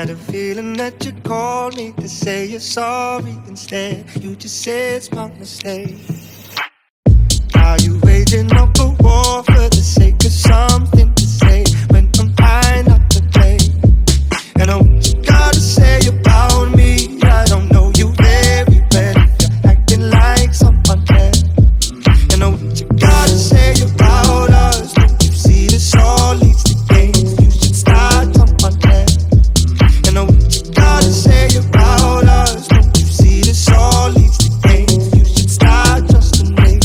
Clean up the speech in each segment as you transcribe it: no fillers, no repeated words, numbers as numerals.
a feeling that you called me to say you're sorry. Instead, you just said it's my mistake. Are you waging up a war for the sake of something to say when I'm trying not to play? And what you gotta say about me, I don't know you very well. You're acting like someone else. And what you gotta say about us, don't you see this all leads to games? You should start someone else. And what you gotta say about us, don't you see this all leads to games? You should start just a name.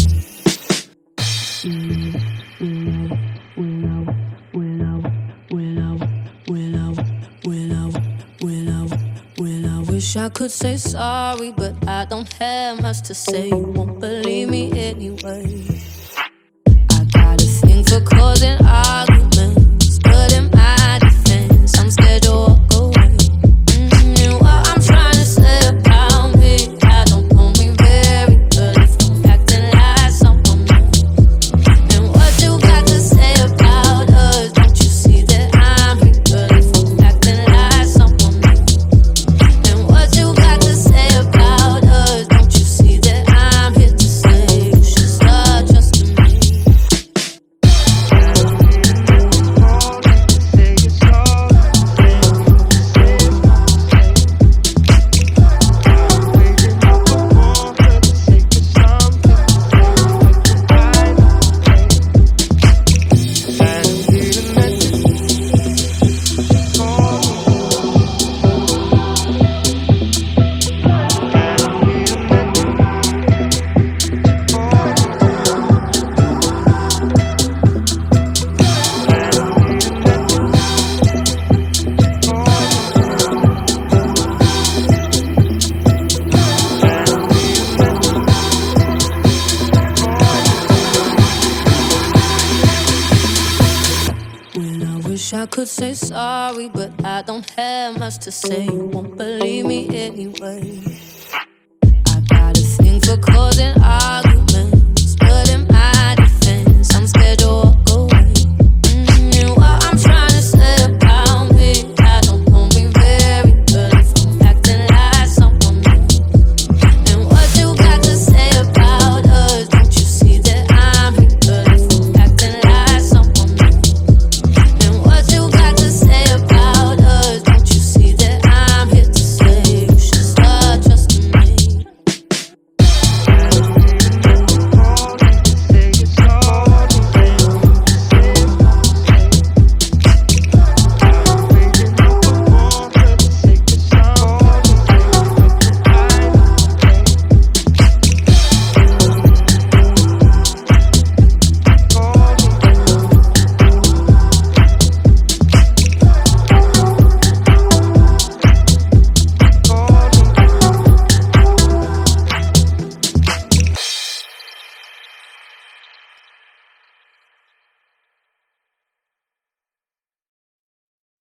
Wish I could say sorry, but I don't have much to say. You won't believe me anyway. I got a thing for causing arguments, but in my defense, I'm scared to walk away. And what I'm trying to say about me, I don't know me very well if I'm acting like someone else. And what you got to say about us, don't you see that I'm here, girl, if I'm acting like someone else. And what you got to say about us, don't you see that I'm here to say you should start trusting me. I could say sorry, but I don't have much to say. You won't believe me anyway. I got a thing for causing arguments.